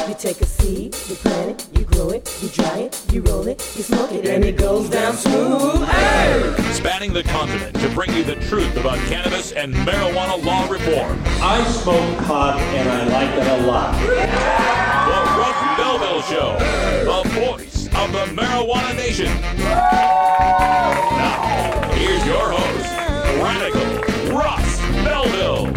You take a seed, you plant it, you grow it, you dry it, you roll it, you smoke it, and it goes down smooth. Hey! Spanning the continent to bring you the truth about cannabis and marijuana law reform. I smoke pot and I like it a lot. The Russ Belville Show, the voice of the marijuana nation. Now, here's your host, Radical Russ Belville.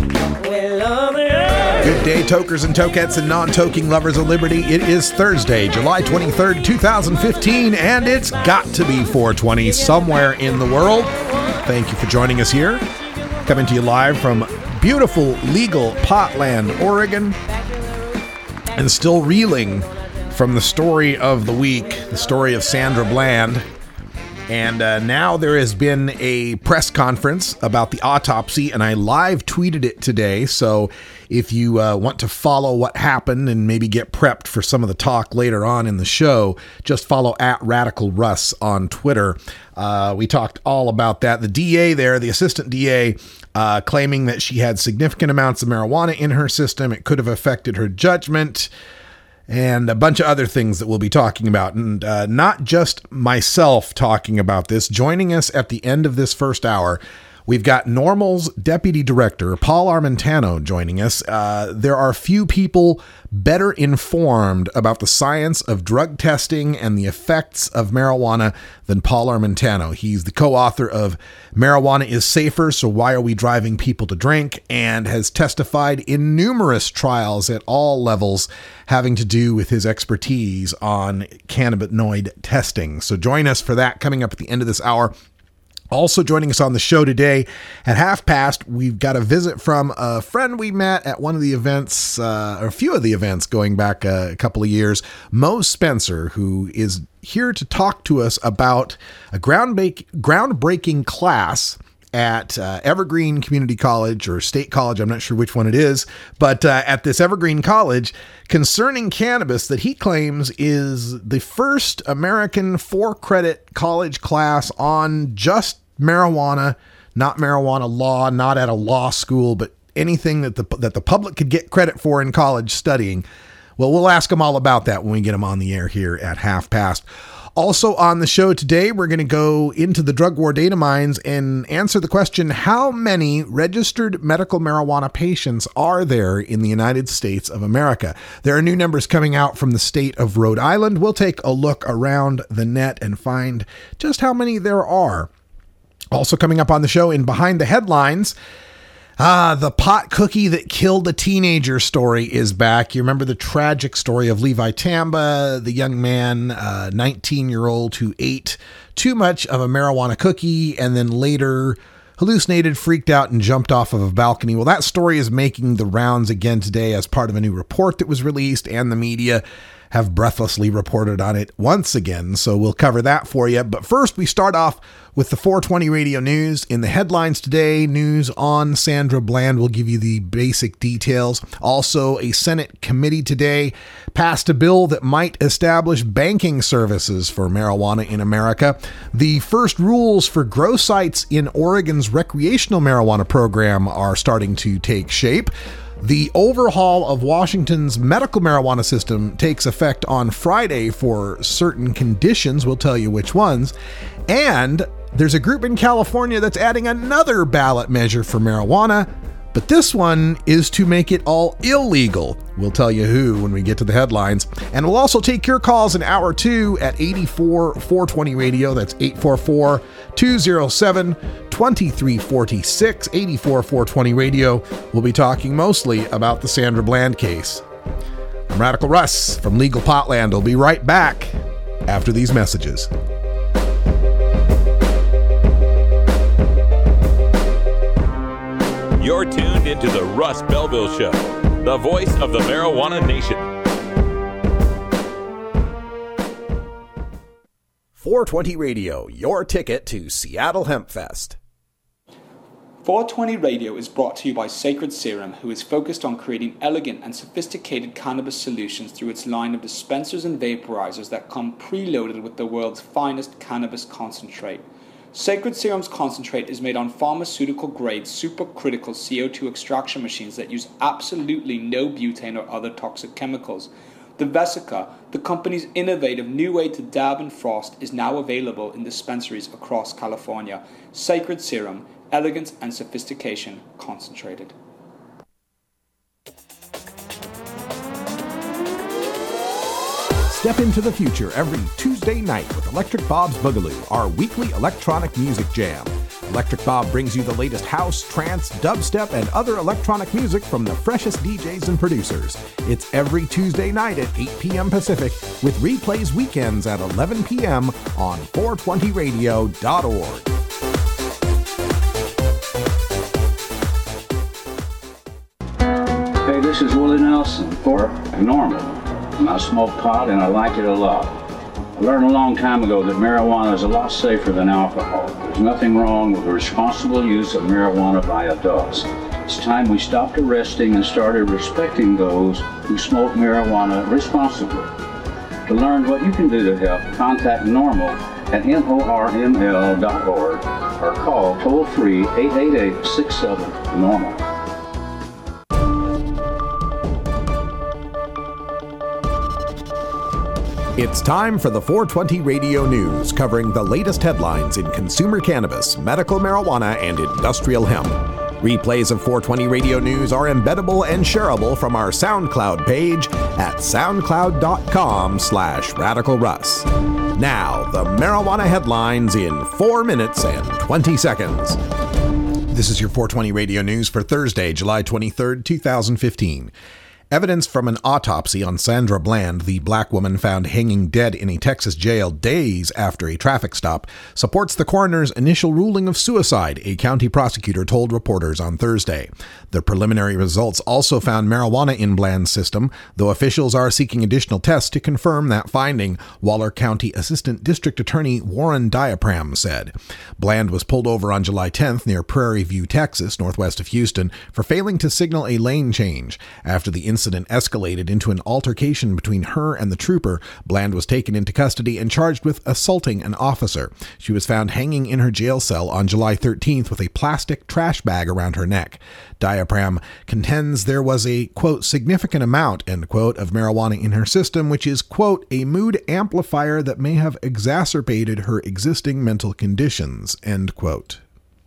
Good day, tokers and tokettes and non-toking lovers of liberty. It is Thursday, July 23rd, 2015, and it's got to be 420 somewhere in the world. Thank you for joining us here. Coming to you live from beautiful, legal Potland, Oregon, and still reeling from the story of the week, the story of Sandra Bland. And now there has been a press conference about the autopsy, and I live tweeted it today. So if you want to follow what happened and maybe get prepped for some of the talk later on in the show, just follow at Radical Russ on Twitter. We talked all about that. The DA there, the assistant DA, claiming that she had significant amounts of marijuana in her system. It could have affected her judgment, and a bunch of other things that we'll be talking about. And not just myself talking about this. Joining us at the end of this first hour, we've got NORML's Deputy Director, Paul Armentano, joining us. There are few people better informed about the science of drug testing and the effects of marijuana than Paul Armentano. He's the co-author of Marijuana is Safer, So Why Are We Driving People to Drink? And has testified in numerous trials at all levels having to do with his expertise on cannabinoid testing. So join us for that coming up at the end of this hour. Also joining us on the show today at 5:30, we've got a visit from a friend we met at one of the events, or a few of the events going back a couple of years, Mo Spencer, who is here to talk to us about a groundbreaking class at Evergreen Community College or State College. I'm not sure which one it is, but at this Evergreen College concerning cannabis that he claims is the first American 4-credit college class on just marijuana, not marijuana law, not at a law school, but anything that the public could get credit for in college studying. Well, we'll ask him all about that when we get him on the air here at 5:30. Also on the show today, we're going to go into the drug war data mines and answer the question, how many registered medical marijuana patients are there in the United States of America? There are new numbers coming out from the state of Rhode Island. We'll take a look around the net and find just how many there are. Also coming up on the show in Behind the Headlines, the pot cookie that killed a teenager story is back. You remember the tragic story of Levi Tamba, the young man, 19-year-old who ate too much of a marijuana cookie and then later hallucinated, freaked out, and jumped off of a balcony. Well, that story is making the rounds again today as part of a new report that was released, and the media have breathlessly reported on it once again. So we'll cover that for you. But first, we start off with the 420 radio news. In the headlines today, news on Sandra Bland. We'll give you the basic details. Also, a Senate committee today passed a bill that might establish banking services for marijuana in America. The first rules for grow sites in Oregon's recreational marijuana program are starting to take shape. The overhaul of Washington's medical marijuana system takes effect on Friday for certain conditions. We'll tell you which ones. And there's a group in California that's adding another ballot measure for marijuana, but this one is to make it all illegal. We'll tell you who when we get to the headlines. And we'll also take your calls in hour 2 at 84-420 radio. That's 844-207-2346, 84-420 radio. We'll be talking mostly about the Sandra Bland case. I'm Radical Russ from Legal Potland. We'll be right back after these messages. You're tuned into the Russ Belville Show, the voice of the marijuana nation. 420 Radio, your ticket to Seattle Hemp Fest. 420 Radio is brought to you by Sacred Serum, who is focused on creating elegant and sophisticated cannabis solutions through its line of dispensers and vaporizers that come preloaded with the world's finest cannabis concentrate. Sacred Serum's concentrate is made on pharmaceutical-grade supercritical CO2 extraction machines that use absolutely no butane or other toxic chemicals. The Vesica, the company's innovative new way to dab and frost, is now available in dispensaries across California. Sacred Serum, elegance and sophistication concentrated. Step into the future every Tuesday night with Electric Bob's Boogaloo, our weekly electronic music jam. Electric Bob brings you the latest house, trance, dubstep, and other electronic music from the freshest DJs and producers. It's every Tuesday night at 8 p.m. Pacific, with replays weekends at 11 p.m. on 420radio.org. Hey, this is Willie Nelson for Normal. I smoke pot and I like it a lot. I learned a long time ago that marijuana is a lot safer than alcohol. There's nothing wrong with the responsible use of marijuana by adults. It's time we stopped arresting and started respecting those who smoke marijuana responsibly. To learn what you can do to help, contact NORML at NORML.org or call toll-free 888-67-NORMAL. It's time for the 420 Radio News, covering the latest headlines in consumer cannabis, medical marijuana, and industrial hemp. Replays of 420 Radio News are embeddable and shareable from our SoundCloud page at soundcloud.com/RadicalRuss. Now, the marijuana headlines in 4 minutes and 20 seconds. This is your 420 Radio News for Thursday, July 23rd, 2015. Evidence from an autopsy on Sandra Bland, the black woman found hanging dead in a Texas jail days after a traffic stop, supports the coroner's initial ruling of suicide, a county prosecutor told reporters on Thursday. The preliminary results also found marijuana in Bland's system, though officials are seeking additional tests to confirm that finding, Waller County Assistant District Attorney Warren Diapram said. Bland was pulled over on July 10th near Prairie View, Texas, northwest of Houston, for failing to signal a lane change. After the incident escalated into an altercation between her and the trooper, Bland was taken into custody and charged with assaulting an officer. She was found hanging in her jail cell on July 13th with a plastic trash bag around her neck. Diapram contends there was a, quote, significant amount, end quote, of marijuana in her system, which is, quote, a mood amplifier that may have exacerbated her existing mental conditions, end quote.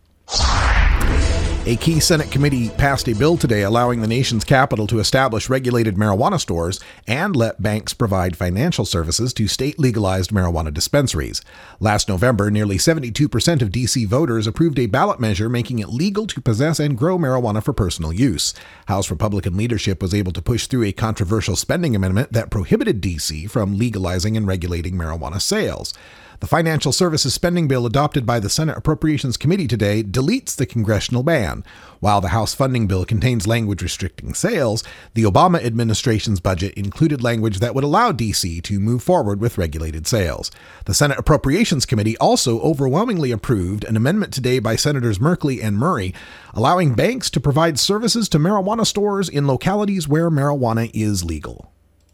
A key Senate committee passed a bill today allowing the nation's capital to establish regulated marijuana stores and let banks provide financial services to state-legalized marijuana dispensaries. Last November, nearly 72% of D.C. voters approved a ballot measure making it legal to possess and grow marijuana for personal use. House Republican leadership was able to push through a controversial spending amendment that prohibited D.C. from legalizing and regulating marijuana sales. The financial services spending bill adopted by the Senate Appropriations Committee today deletes the congressional ban. While the House funding bill contains language restricting sales, the Obama administration's budget included language that would allow D.C. to move forward with regulated sales. The Senate Appropriations Committee also overwhelmingly approved an amendment today by Senators Merkley and Murray, allowing banks to provide services to marijuana stores in localities where marijuana is legal.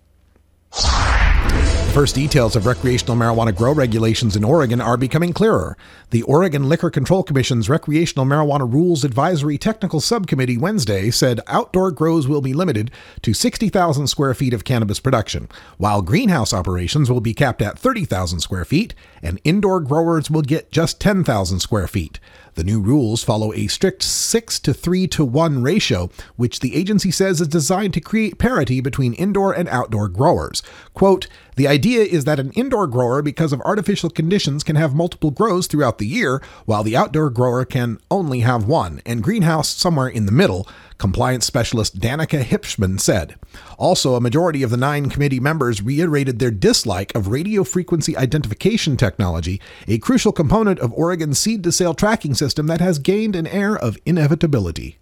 First details of recreational marijuana grow regulations in Oregon are becoming clearer. The Oregon Liquor Control Commission's Recreational Marijuana Rules Advisory Technical Subcommittee Wednesday said outdoor grows will be limited to 60,000 square feet of cannabis production, while greenhouse operations will be capped at 30,000 square feet, and indoor growers will get just 10,000 square feet. The new rules follow a strict 6 to 3 to 1 ratio, which the agency says is designed to create parity between indoor and outdoor growers. Quote, the idea is that an indoor grower, because of artificial conditions, can have multiple grows throughout the year, while the outdoor grower can only have one, and greenhouse somewhere in the middle, compliance specialist Danica Hipschman said. Also, a majority of the 9 committee members reiterated their dislike of radio frequency identification technology, a crucial component of Oregon's seed-to-sale tracking system that has gained an air of inevitability.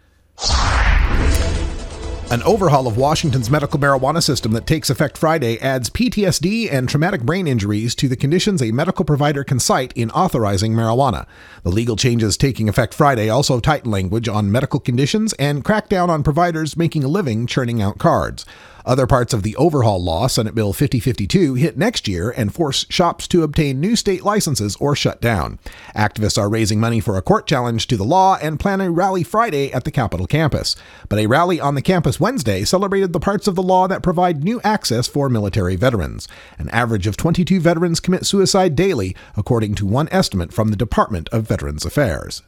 An overhaul of Washington's medical marijuana system that takes effect Friday adds PTSD and traumatic brain injuries to the conditions a medical provider can cite in authorizing marijuana. The legal changes taking effect Friday also tighten language on medical conditions and crack down on providers making a living churning out cards. Other parts of the overhaul law, Senate Bill 5052, hit next year and force shops to obtain new state licenses or shut down. Activists are raising money for a court challenge to the law and plan a rally Friday at the Capitol campus. But a rally on the campus Wednesday celebrated the parts of the law that provide new access for military veterans. An average of 22 veterans commit suicide daily, according to one estimate from the Department of Veterans Affairs.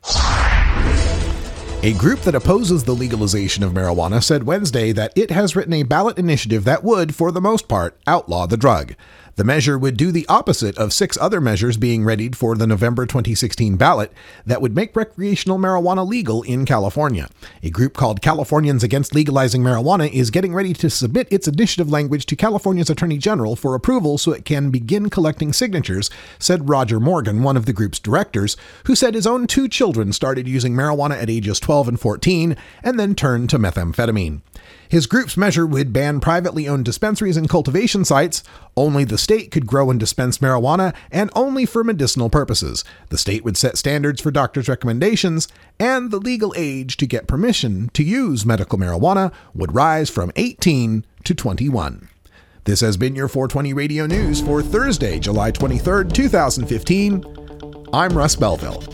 A group that opposes the legalization of marijuana said Wednesday that it has written a ballot initiative that would, for the most part, outlaw the drug. The measure would do the opposite of 6 other measures being readied for the November 2016 ballot that would make recreational marijuana legal in California. A group called Californians Against Legalizing Marijuana is getting ready to submit its initiative language to California's Attorney General for approval so it can begin collecting signatures, said Roger Morgan, one of the group's directors, who said his own 2 children started using marijuana at ages 12 and 14 and then turned to methamphetamine. His group's measure would ban privately owned dispensaries and cultivation sites. Only the state could grow and dispense marijuana, and only for medicinal purposes. The state would set standards for doctors' recommendations, and the legal age to get permission to use medical marijuana would rise from 18 to 21. This has been your 420 Radio News for Thursday, July 23rd, 2015. I'm Russ Belville.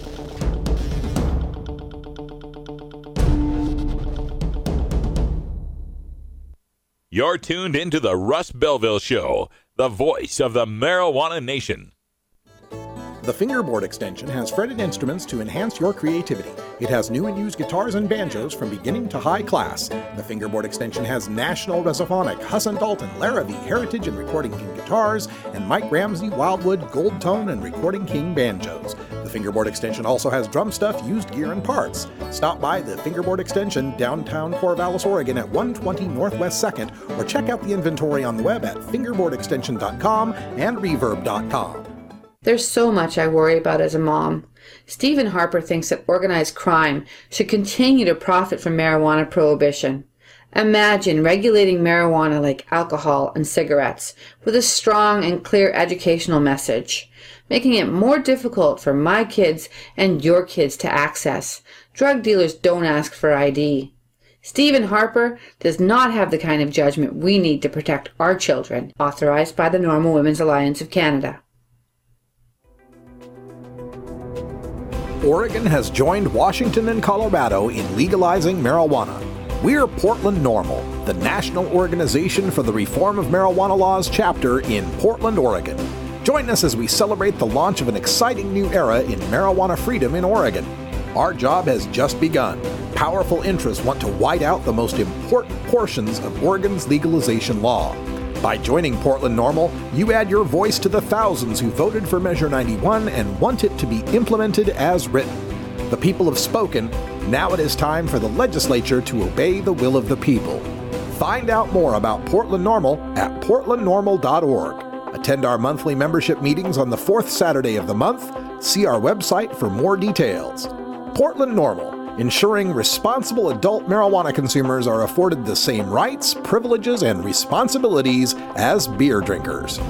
You're tuned into the Russ Belville Show, the voice of the marijuana nation. The Fingerboard extension has fretted instruments to enhance your creativity. It has new and used guitars and banjos from beginning to high class. The Fingerboard extension has National Resophonic, Husson Dalton, Larrabee, Heritage and Recording King guitars, and Mike Ramsey, Wildwood, Gold Tone, and Recording King banjos. The Fingerboard extension also has drum stuff, used gear, and parts. Stop by the Fingerboard extension, downtown Corvallis, Oregon at 120 Northwest 2nd, or check out the inventory on the web at fingerboardextension.com and reverb.com. There's so much I worry about as a mom. Stephen Harper thinks that organized crime should continue to profit from marijuana prohibition. Imagine regulating marijuana like alcohol and cigarettes with a strong and clear educational message, making it more difficult for my kids and your kids to access. Drug dealers don't ask for ID. Stephen Harper does not have the kind of judgment we need to protect our children, authorized by the Normal Women's Alliance of Canada. Oregon has joined Washington and Colorado in legalizing marijuana. We're Portland NORML, the national organization for the reform of marijuana laws chapter in Portland, Oregon. Join us as we celebrate the launch of an exciting new era in marijuana freedom in Oregon. Our job has just begun. Powerful interests want to white out the most important portions of Oregon's legalization law. By joining Portland NORML, you add your voice to the thousands who voted for Measure 91 and want it to be implemented as written. The people have spoken. Now it is time for the legislature to obey the will of the people. Find out more about Portland NORML at portlandnormal.org. Attend our monthly membership meetings on the 4th Saturday of the month. See our website for more details. Portland NORML, ensuring responsible adult marijuana consumers are afforded the same rights, privileges, and responsibilities as beer drinkers.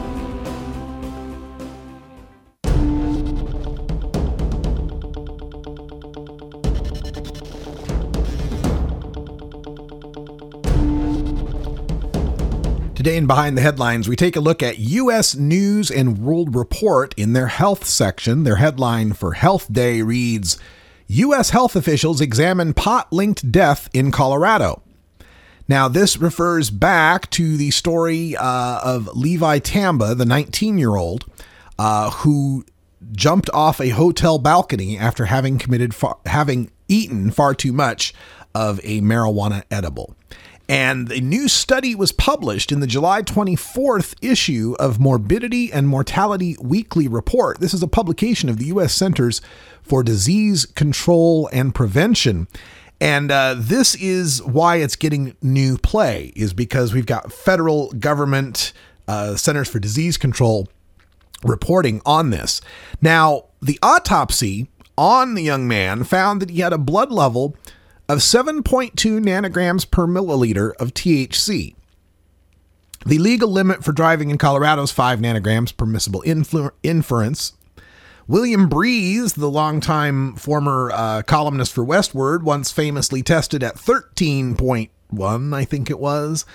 Today in Behind the Headlines, we take a look at U.S. News and World Report in their health section. Their headline for Health Day reads, U.S. health officials examine pot-linked death in Colorado. Now, this refers back to the story of Levi Tamba, the 19-year-old, who jumped off a hotel balcony after having eaten far too much of a marijuana edible. And a new study was published in the July 24th issue of Morbidity and Mortality Weekly Report. This is a publication of the U.S. Centers for Disease Control and Prevention. And this is why it's getting new play, is because we've got federal government Centers for Disease Control reporting on this. Now, the autopsy on the young man found that he had a blood level of 7.2 nanograms per milliliter of THC. The legal limit for driving in Colorado is 5 nanograms permissible inference. William Breeze, the longtime former columnist for Westword, once famously tested at 13.1, I think it was,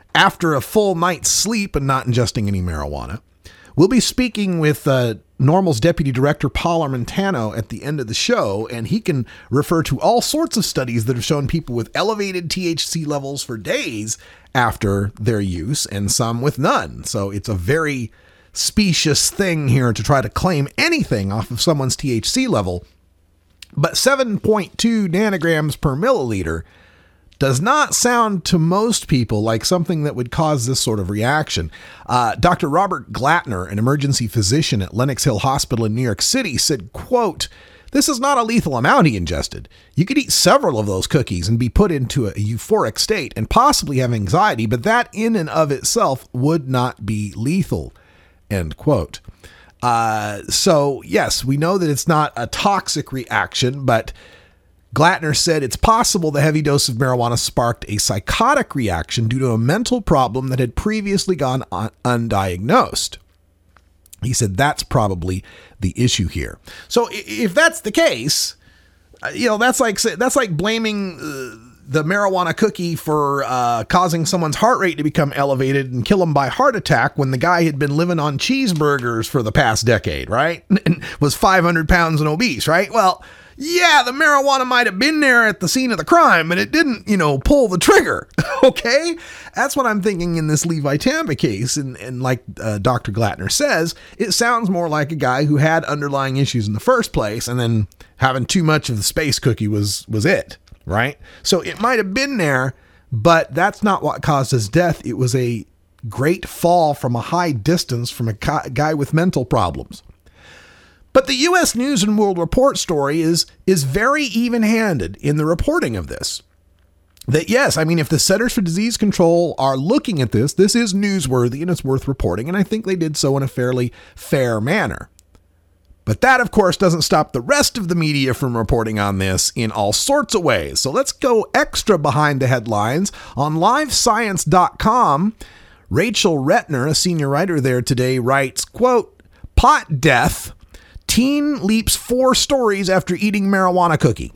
after a full night's sleep and not ingesting any marijuana. We'll be speaking with NORML's Deputy Director Paul Armentano at the end of the show, and he can refer to all sorts of studies that have shown people with elevated THC levels for days after their use and some with none. So it's a very specious thing here to try to claim anything off of someone's THC level. But 7.2 nanograms per milliliter does not sound to most people like something that would cause this sort of reaction. Dr. Robert Glattner, an emergency physician at Lenox Hill Hospital in New York City, said, quote, "This is not a lethal amount he ingested. You could eat several of those cookies and be put into a euphoric state and possibly have anxiety, but that in and of itself would not be lethal," end quote. So yes, we know that it's not a toxic reaction, but Glattner said it's possible the heavy dose of marijuana sparked a psychotic reaction due to a mental problem that had previously gone undiagnosed. He said that's probably the issue here. So if that's the case, that's like blaming the marijuana cookie for causing someone's heart rate to become elevated and kill them by heart attack when the guy had been living on cheeseburgers for the past decade, right? And was 500 pounds and obese, right? Well, yeah, the marijuana might have been there at the scene of the crime, but it didn't, pull the trigger. Okay? That's what I'm thinking in this Levi Tampa case. And like Dr. Glattner says, it sounds more like a guy who had underlying issues in the first place, and then having too much of the space cookie was it, right? So it might have been there, but that's not what caused his death. It was a great fall from a high distance from a guy with mental problems. But the U.S. News and World Report story is very even-handed in the reporting of this. That yes, if the Centers for Disease Control are looking at this is newsworthy and it's worth reporting, and I think they did so in a fairly fair manner. But that, of course, doesn't stop the rest of the media from reporting on this in all sorts of ways. So let's go extra behind the headlines. On livescience.com, Rachel Retner, a senior writer there today, writes, quote, "Pot death. Teen leaps 4 stories after eating marijuana cookie."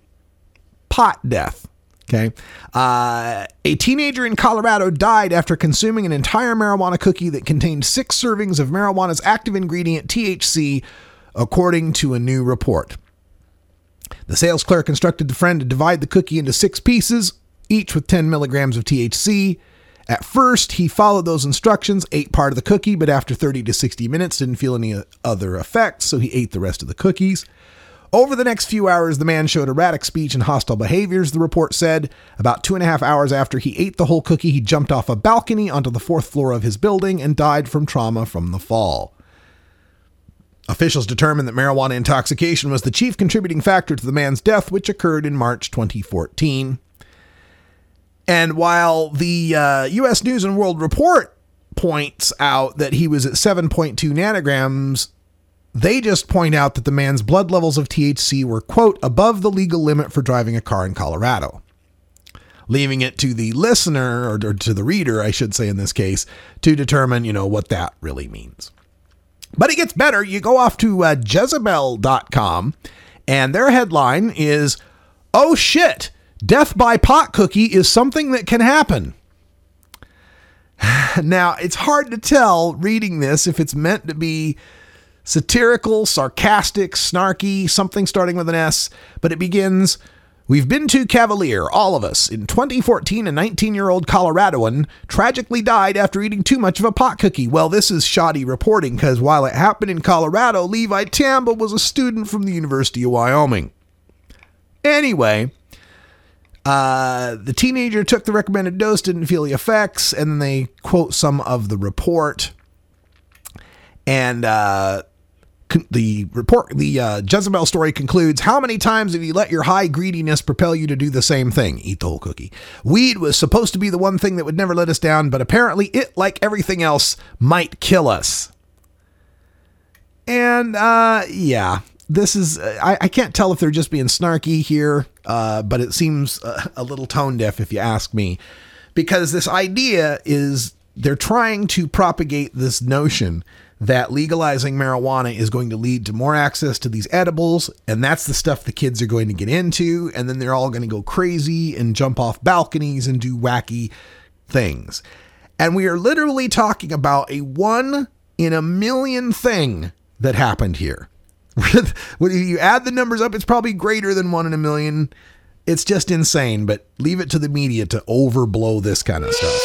Pot death. Okay. A teenager in Colorado died after consuming an entire marijuana cookie that contained 6 servings of marijuana's active ingredient, THC, according to a new report. The sales clerk instructed the friend to divide the cookie into 6 pieces, each with 10 milligrams of THC. At first, he followed those instructions, ate part of the cookie, but after 30 to 60 minutes didn't feel any other effects, so he ate the rest of the cookies. Over the next few hours, the man showed erratic speech and hostile behaviors, the report said. About 2.5 hours after he ate the whole cookie, he jumped off a balcony onto the 4th floor of his building and died from trauma from the fall. Officials determined that marijuana intoxication was the chief contributing factor to the man's death, which occurred in March 2014. And while the U.S. News and World Report points out that he was at 7.2 nanograms, they just point out that the man's blood levels of THC were, quote, above the legal limit for driving a car in Colorado, leaving it to the listener, or to the reader, I should say in this case, to determine, what that really means. But it gets better. You go off to Jezebel.com, and their headline is, "Oh shit! Death by pot cookie is something that can happen." Now, it's hard to tell reading this if it's meant to be satirical, sarcastic, snarky, something starting with an S, but it begins, "We've been too cavalier, all of us. In 2014, a 19-year-old Coloradoan tragically died after eating too much of a pot cookie." Well, this is shoddy reporting, because while it happened in Colorado, Levi Tampa was a student from the University of Wyoming. Anyway, the teenager took the recommended dose, didn't feel the effects, and then they quote some of the report. And the Jezebel story concludes, "How many times have you let your high greediness propel you to do the same thing? Eat the whole cookie. Weed was supposed to be the one thing that would never let us down, but apparently it, like everything else, might kill us." And yeah. This is, I can't tell if they're just being snarky here, but it seems a little tone deaf if you ask me, because this idea is they're trying to propagate this notion that legalizing marijuana is going to lead to more access to these edibles, and that's the stuff the kids are going to get into, and then they're all going to go crazy and jump off balconies and do wacky things. And we are literally talking about a 1 in a million thing that happened here. When you add the numbers up, it's probably greater than 1 in a million. It's just insane, but leave it to the media to overblow this kind of stuff.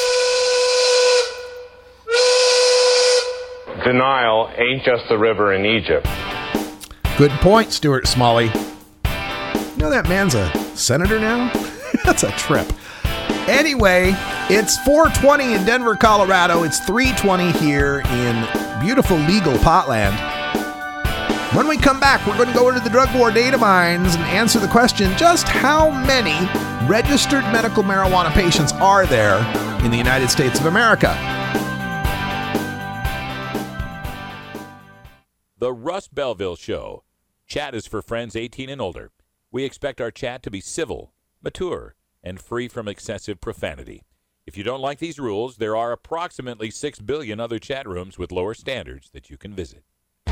Denial ain't just the river in Egypt. Good point, Stuart Smalley. You know that man's a senator now? That's a trip. Anyway, it's 4:20 in Denver, Colorado. It's 3:20 here in beautiful legal Potland. When we come back, we're going to go into the drug war data mines and answer the question, just how many registered medical marijuana patients are there in the United States of America? The Russ Belville Show. Chat is for friends 18 and older. We expect our chat to be civil, mature, and free from excessive profanity. If you don't like these rules, there are approximately 6 billion other chat rooms with lower standards that you can visit.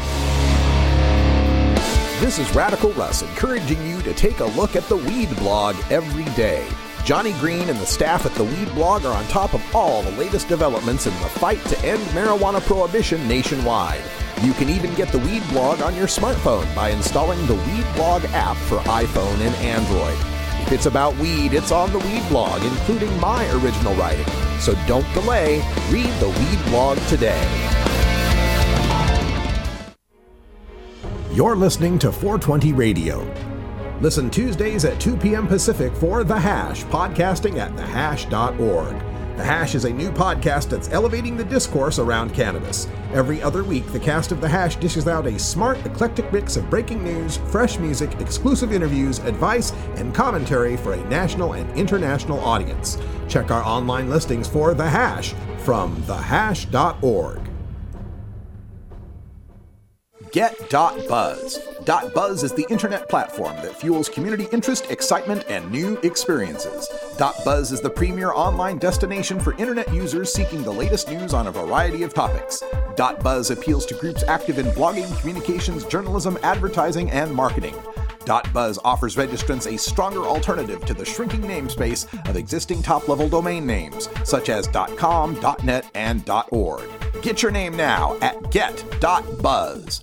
This is Radical Russ encouraging you to take a look at the Weed Blog every day. Johnny Green and the staff at the Weed Blog are on top of all the latest developments in the fight to end marijuana prohibition nationwide. You can even get the Weed Blog on your smartphone by installing the Weed Blog app for iPhone and Android. If it's about weed, it's on the Weed Blog, including my original writing. So don't delay. Read the Weed Blog today. You're listening to 420 Radio. Listen Tuesdays at 2 p.m. Pacific for The Hash, podcasting at thehash.org. The Hash is a new podcast that's elevating the discourse around cannabis. Every other week, the cast of The Hash dishes out a smart, eclectic mix of breaking news, fresh music, exclusive interviews, advice, and commentary for a national and international audience. Check our online listings for The Hash from thehash.org. Get.Buzz. .Buzz is the internet platform that fuels community interest, excitement, and new experiences. .Buzz is the premier online destination for internet users seeking the latest news on a variety of topics. .Buzz appeals to groups active in blogging, communications, journalism, advertising, and marketing. .Buzz offers registrants a stronger alternative to the shrinking namespace of existing top-level domain names, such as .com, .net, and .org. Get your name now at get.buzz.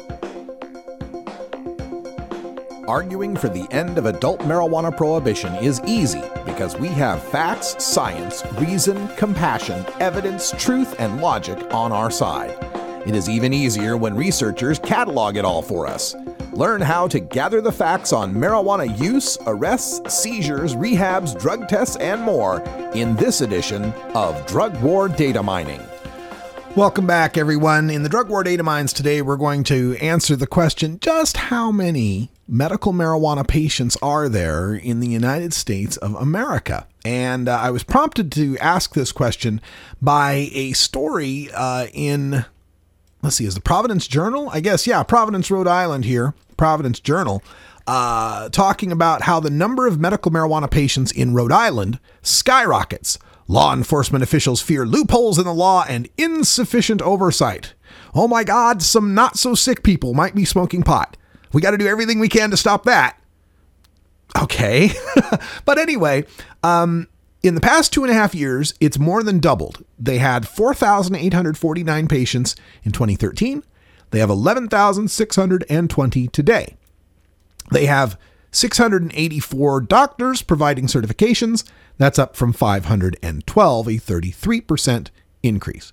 Arguing for the end of adult marijuana prohibition is easy because we have facts, science, reason, compassion, evidence, truth, and logic on our side. It is even easier when researchers catalog it all for us. Learn how to gather the facts on marijuana use, arrests, seizures, rehabs, drug tests, and more in this edition of Drug War Data Mining. Welcome back, everyone. In the Drug War Data Mines today, we're going to answer the question, just how many medical marijuana patients are there in the United States of America? And I was prompted to ask this question by a story in, let's see, is the Providence Journal? I guess, yeah, Providence, Rhode Island here, Providence Journal, talking about how the number of medical marijuana patients in Rhode Island skyrockets. Law enforcement officials fear loopholes in the law and insufficient oversight. Oh my God, some not so sick people might be smoking pot. We got to do everything we can to stop that. Okay. But anyway, in the past 2.5 years, it's more than doubled. They had 4,849 patients in 2013. They have 11,620 today. They have 684 doctors providing certifications. That's up from 512, a 33% increase.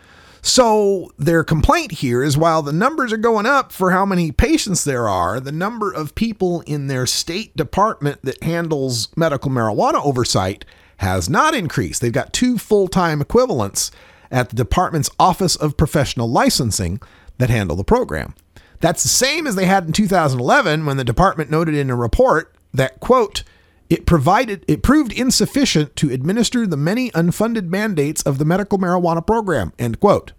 So their complaint here is while the numbers are going up for how many patients there are, the number of people in their state department that handles medical marijuana oversight has not increased. They've got 2 full-time equivalents at the department's Office of Professional Licensing that handle the program. That's the same as they had in 2011 when the department noted in a report that, quote, it proved insufficient to administer the many unfunded mandates of the medical marijuana program, end quote.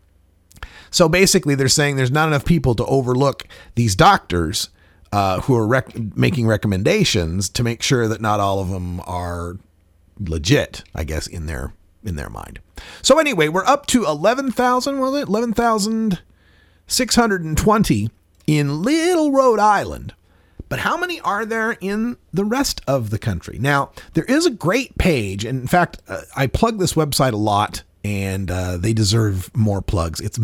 So basically they're saying there's not enough people to overlook these doctors who are making recommendations to make sure that not all of them are legit, I guess, in their mind. So anyway, we're up to 11,620 in Little Rhode Island. But how many are there in the rest of the country? Now, there is a great page. And in fact, I plug this website a lot, and they deserve more plugs. It's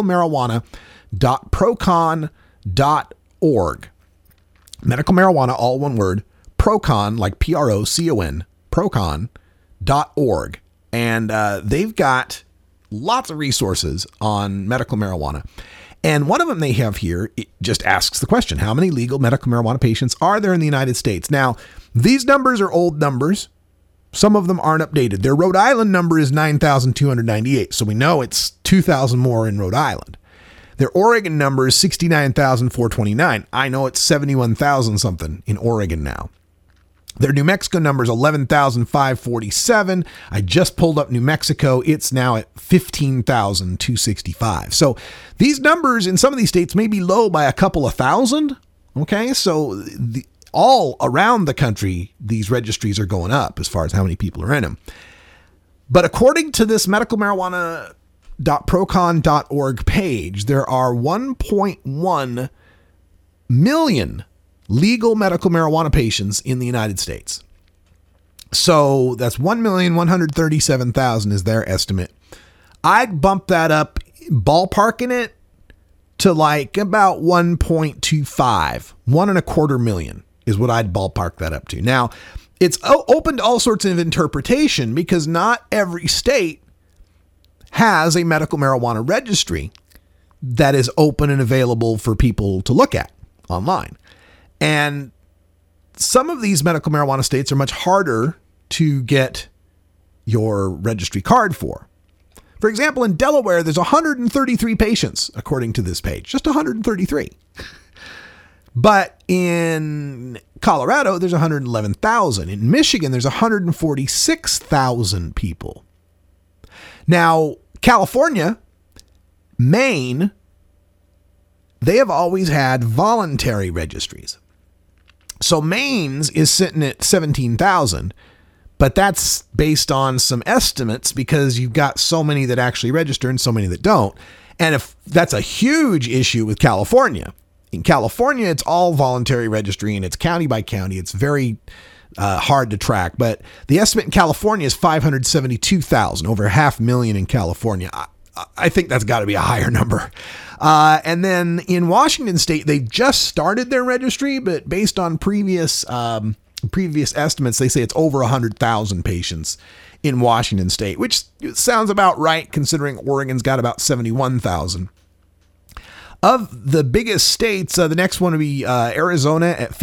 medicalmarijuana.procon.org. Medical marijuana, all one word, Procon, like Procon, procon.org. And they've got lots of resources on medical marijuana. And one of them they have here, it just asks the question, how many legal medical marijuana patients are there in the United States? Now, these numbers are old numbers. Some of them aren't updated. Their Rhode Island number is 9,298, so we know it's 2,000 more in Rhode Island. Their Oregon number is 69,429. I know it's 71,000 something in Oregon now. Their New Mexico number is 11,547. I just pulled up New Mexico. It's now at 15,265. So these numbers in some of these states may be low by a couple of thousand. Okay, so all around the country, these registries are going up as far as how many people are in them. But according to this medicalmarijuana.procon.org page, there are 1.1 million legal medical marijuana patients in the United States. So that's 1,137,000 is their estimate. I'd bump that up, ballparking it, to like about 1.25, 1.25 million is what I'd ballpark that up to. Now, it's open to all sorts of interpretation because not every state has a medical marijuana registry that is open and available for people to look at online. And some of these medical marijuana states are much harder to get your registry card for. For example, in Delaware, there's 133 patients, according to this page, just 133. But in Colorado, there's 111,000. In Michigan, there's 146,000 people. Now, California, Maine, they have always had voluntary registries. So Maine's is sitting at 17,000, but that's based on some estimates because you've got so many that actually register and so many that don't. And if that's a huge issue with California. In California, it's all voluntary registry and it's county by county. It's very hard to track, but the estimate in California is 572,000, over 500,000 in California. I think that's got to be a higher number. And then in Washington State, they just started their registry, but based on previous estimates, they say it's over 100,000 patients in Washington State, which sounds about right considering Oregon's got about 71,000. Of the biggest states, the next one would be Arizona at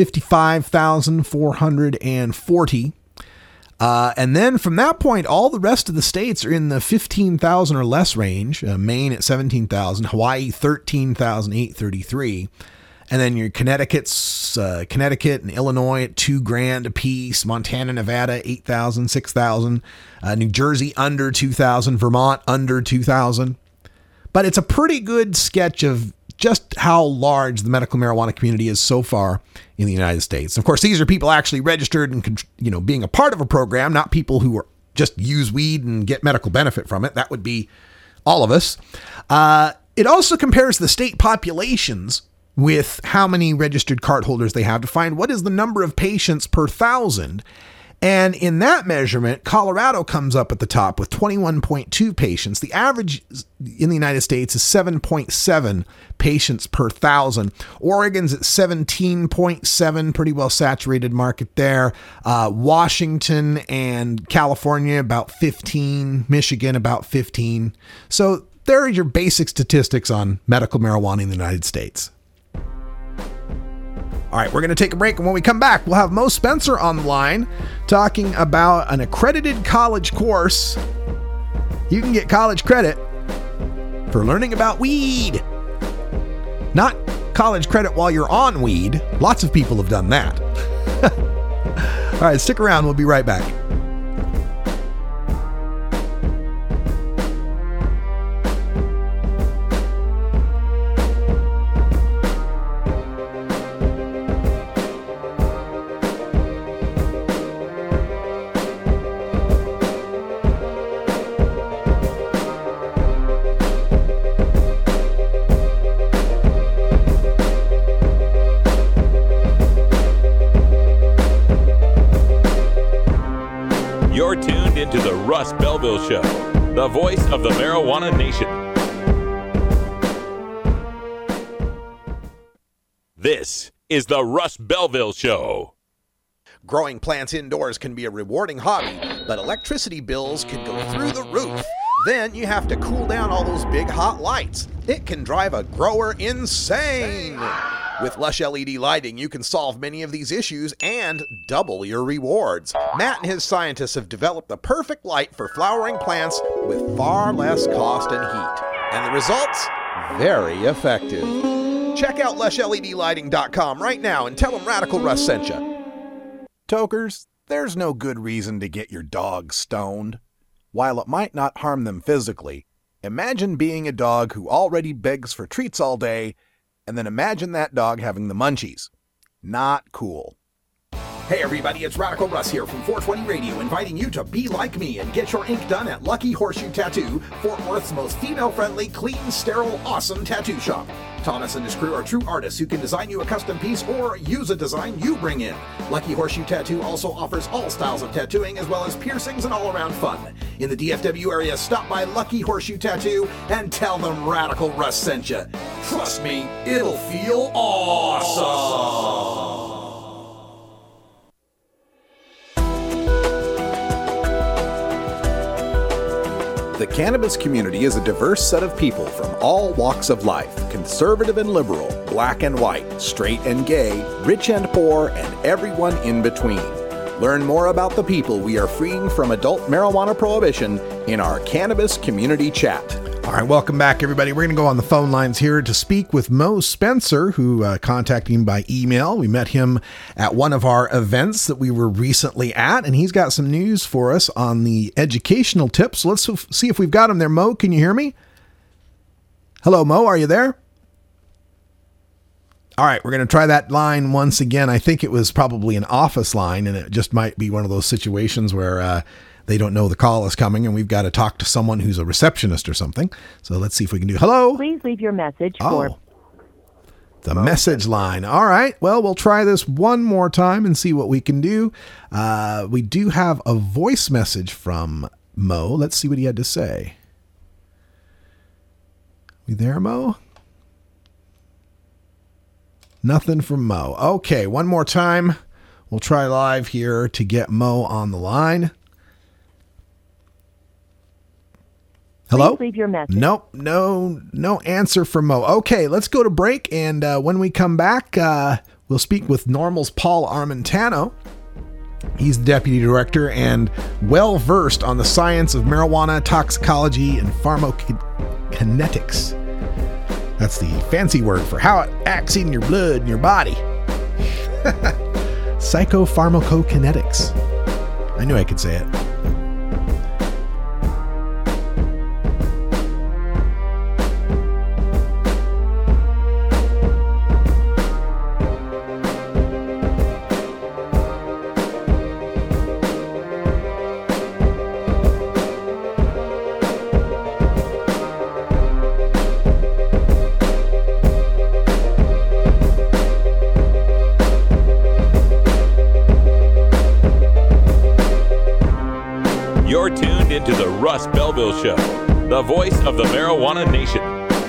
55,440. And then from that point, all the rest of the states are in the 15,000 or less range. Maine at 17,000, Hawaii 13,833, and then your Connecticut and Illinois at $2,000 apiece. Montana, Nevada 8,000, 6,000. New Jersey under 2,000. Vermont under 2,000. But it's a pretty good sketch of just how large the medical marijuana community is so far in the United States. Of course, these are people actually registered and, being a part of a program, not people who are just use weed and get medical benefit from it. That would be all of us. It also compares the state populations with how many registered card holders they have to find what is the number of patients per 1,000. And in that measurement, Colorado comes up at the top with 21.2 patients. The average in the United States is 7.7 patients per 1,000. Oregon's at 17.7, pretty well saturated market there. Washington and California, about 15. Michigan, about 15. So there are your basic statistics on medical marijuana in the United States. All right, we're going to take a break, and when we come back, we'll have Mo Spencer on the line talking about an accredited college course. You can get college credit for learning about weed. Not college credit while you're on weed. Lots of people have done that. All right, stick around. We'll be right back. Russ Belville Show, the voice of the marijuana nation. This is the Russ Belville Show. Growing plants indoors can be a rewarding hobby, but electricity bills can go through the roof. Then you have to cool down all those big hot lights. It can drive a grower insane. With Lush LED lighting, you can solve many of these issues and double your rewards. Matt and his scientists have developed the perfect light for flowering plants with far less cost and heat. And the results? Very effective. Check out LushLEDlighting.com right now and tell them Radical Russ sent you. Tokers, there's no good reason to get your dog stoned. While it might not harm them physically, imagine being a dog who already begs for treats all day, and then imagine that dog having the munchies. Not cool. Hey everybody, it's Radical Russ here from 420 Radio, inviting you to be like me and get your ink done at Lucky Horseshoe Tattoo, Fort Worth's most female-friendly, clean, sterile, awesome tattoo shop. Thomas and his crew are true artists who can design you a custom piece or use a design you bring in. Lucky Horseshoe Tattoo also offers all styles of tattooing as well as piercings and all-around fun. In the DFW area, stop by Lucky Horseshoe Tattoo and tell them Radical Russ sent you. Trust me, it'll feel awesome. The cannabis community is a diverse set of people from all walks of life, conservative and liberal, black and white, straight and gay, rich and poor, and everyone in between. Learn more about the people we are freeing from adult marijuana prohibition in our Cannabis Community Chat. All right, welcome back, everybody. We're going to go on the phone lines here to speak with Mo Spencer, who contacted him by email. We met him at one of our events that we were recently at, and he's got some news for us on the educational tips. So let's see if we've got him there. Mo, can you hear me? Hello, Mo, are you there? All right, we're going to try that line once again. I think it was probably an office line, and it just might be one of those situations where they don't know the call is coming, and we've got to talk to someone who's a receptionist or something. So let's see if we can do. Hello? Please leave your message for the message line. All right. Well, we'll try this one more time and see what we can do. We do have a voice message from Mo. Let's see what he had to say. We there, Mo? Nothing from Mo. Okay, one more time. We'll try live here to get Mo on the line. Hello? Please leave your message. Nope, no answer from Mo. Okay, let's go to break, and when we come back, we'll speak with NORML's Paul Armentano. He's the deputy director and well-versed on the science of marijuana, toxicology, and pharmacokinetics. That's the fancy word for how it acts in your blood and your body. Psychopharmacokinetics. I knew I could say it. Into the Russ Belville Show, the voice of the marijuana nation.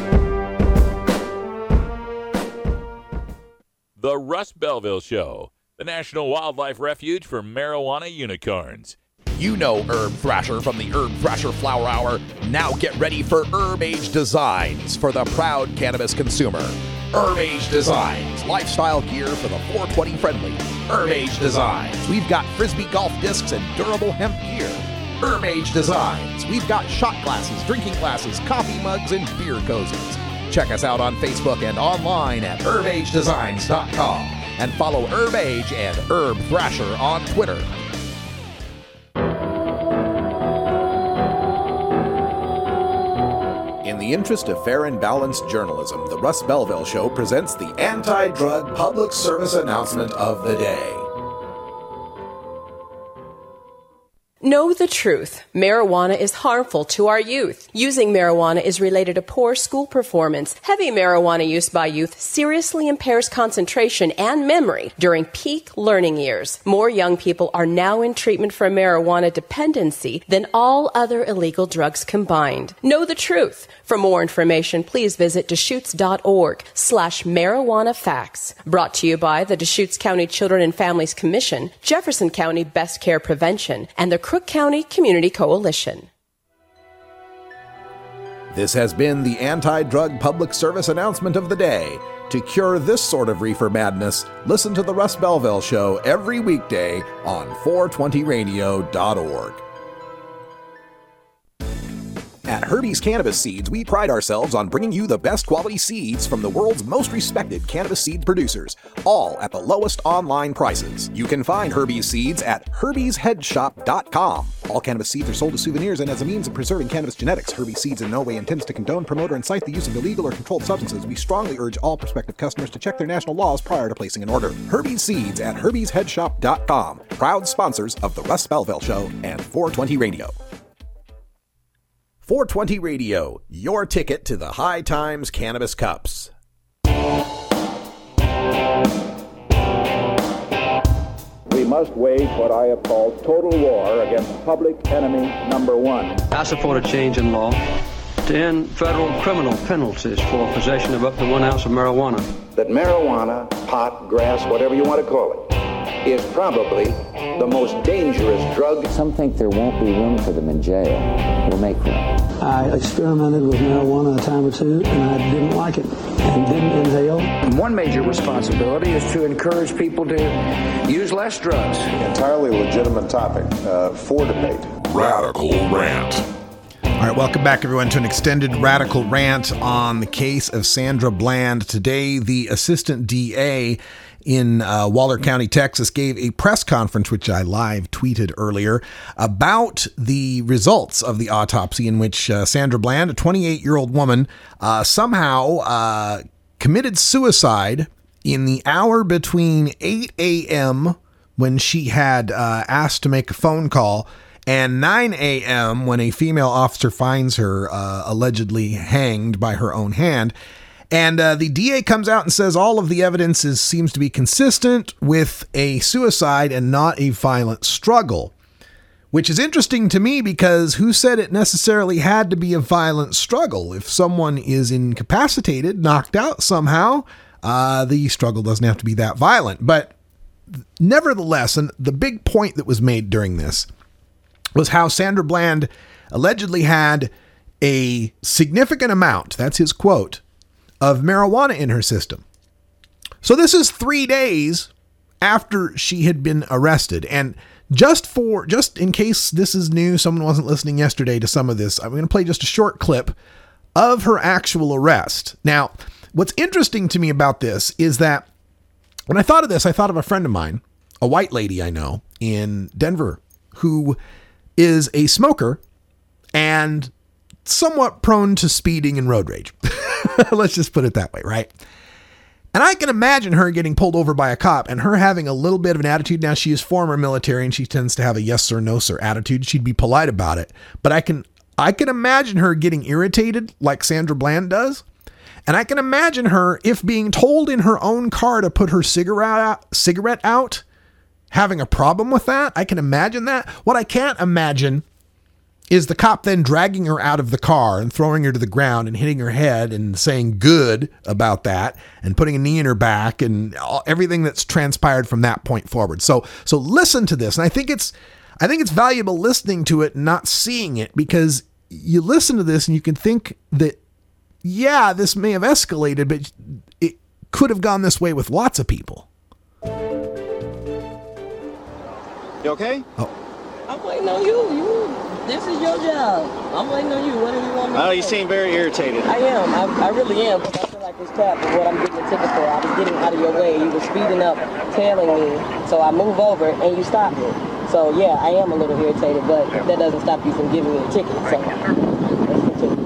The Russ Belville Show, the National Wildlife Refuge for marijuana unicorns. You know Herb Thrasher from the Herb Thrasher Flower Hour. Now get ready for Herb Age Designs for the proud cannabis consumer. Herb Age Designs, lifestyle gear for the 420 friendly. Herb Age Designs, we've got Frisbee golf discs and durable hemp gear. Herb Age Designs, we've got shot glasses, drinking glasses, coffee mugs, and beer cozies. Check us out on Facebook and online at herbagedesigns.com. And follow Herb Age and Herb Thrasher on Twitter. In the interest of fair and balanced journalism, the Russ Belville Show presents the anti-drug public service announcement of the day. Know the truth. Marijuana is harmful to our youth. Using marijuana is related to poor school performance. Heavy marijuana use by youth seriously impairs concentration and memory during peak learning years. More young people are now in treatment for marijuana dependency than all other illegal drugs combined. Know the truth. For more information, please visit Deschutes.org/marijuana facts. Brought to you by the Deschutes County Children and Families Commission, Jefferson County Best Care Prevention, and the Crook County Community Coalition. This has been the anti-drug public service announcement of the day. To cure this sort of reefer madness, listen to The Russ Belville Show every weekday on 420radio.org. At Herbie's Cannabis Seeds, we pride ourselves on bringing you the best quality seeds from the world's most respected cannabis seed producers, all at the lowest online prices. You can find Herbie's Seeds at herbiesheadshop.com. All cannabis seeds are sold as souvenirs and as a means of preserving cannabis genetics. Herbie's Seeds in no way intends to condone, promote, or incite the use of illegal or controlled substances. We strongly urge all prospective customers to check their national laws prior to placing an order. Herbie's Seeds at herbiesheadshop.com. Proud sponsors of The Russ Belville Show and 420 Radio. 420 Radio, your ticket to the High Times Cannabis Cups. We must wage what I have called total war against public enemy number one. I support a change in law to end federal criminal penalties for possession of up to 1 ounce of marijuana. That marijuana, pot, grass, whatever you want to call it, is probably the most dangerous drug. Some think there won't be room for them in jail. We'll make room. I experimented with marijuana a time or two, and I didn't like it and didn't inhale. One major responsibility is to encourage people to use less drugs. Entirely legitimate topic for debate. Radical Rant. All right, welcome back, everyone, to an extended Radical Rant on the case of Sandra Bland. Today, the assistant DA in Waller County, Texas, gave a press conference, which I live tweeted earlier, about the results of the autopsy in which Sandra Bland, a 28-year-old woman, somehow committed suicide in the hour between 8 a.m. when she had asked to make a phone call and 9 a.m. when a female officer finds her allegedly hanged by her own hand. And the DA comes out and says all of the evidence seems to be consistent with a suicide and not a violent struggle, which is interesting to me because who said it necessarily had to be a violent struggle? If someone is incapacitated, knocked out somehow, the struggle doesn't have to be that violent. But nevertheless, and the big point that was made during this was how Sandra Bland allegedly had a significant amount, that's his quote, of marijuana in her system. So this is 3 days after she had been arrested. And just in case this is new, someone wasn't listening yesterday to some of this, I'm going to play just a short clip of her actual arrest. Now, what's interesting to me about this is that when I thought of this, I thought of a friend of mine, a white lady I know in Denver, who is a smoker and somewhat prone to speeding and road rage. Let's just put it that way, right? And I can imagine her getting pulled over by a cop and her having a little bit of an attitude. Now, she is former military and she tends to have a yes sir, no sir attitude. She'd be polite about it. But I can imagine her getting irritated like Sandra Bland does. And I can imagine her, if being told in her own car to put her cigarette out, having a problem with that. I can imagine that. What I can't imagine is the cop then dragging her out of the car and throwing her to the ground and hitting her head and saying good about that and putting a knee in her back and everything that's transpired from that point forward. So listen to this. And I think it's valuable listening to it and not seeing it, because you listen to this and you can think that, yeah, this may have escalated, but it could have gone this way with lots of people. You okay? Oh. I'm waiting on you. This is your job. I'm waiting on you. What do you want me to do? You seem very irritated. I am. I really am, because I feel like it's cap is what I'm getting a ticket for. I was getting out of your way. You were speeding up, tailing me. So I move over and you stopped me. So yeah, I am a little irritated, but that doesn't stop you from giving me a ticket. So let's continue.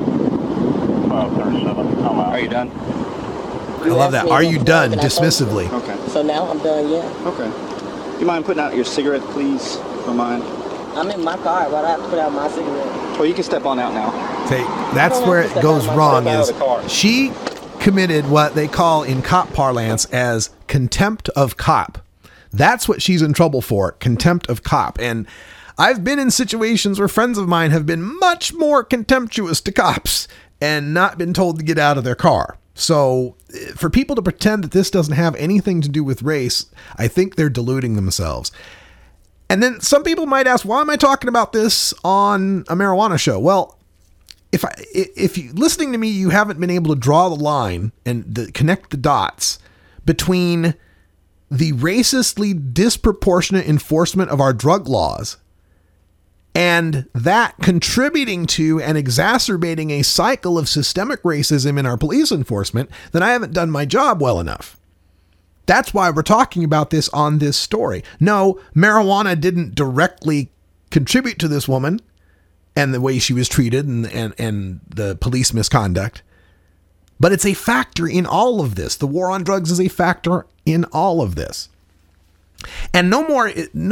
Are you done? I love that. Are you done? Dismissively. Okay. So now I'm done, yeah. Okay. You mind putting out your cigarette, please? Don't mind. I'm in my car, but I have to put out my cigarette. Well, you can step on out now. See, that's where it goes wrong. Is she committed what they call in cop parlance as contempt of cop. That's what she's in trouble for, contempt of cop. And I've been in situations where friends of mine have been much more contemptuous to cops and not been told to get out of their car. So for people to pretend that this doesn't have anything to do with race, I think they're deluding themselves. And then some people might ask, why am I talking about this on a marijuana show? Well, if you listening to me, you haven't been able to draw the line and connect the dots between the racistly disproportionate enforcement of our drug laws and that contributing to and exacerbating a cycle of systemic racism in our police enforcement, then I haven't done my job well enough. That's why we're talking about this on this story. No, marijuana didn't directly contribute to this woman and the way she was treated and the police misconduct. But it's a factor in all of this. The war on drugs is a factor in all of this. And nowhere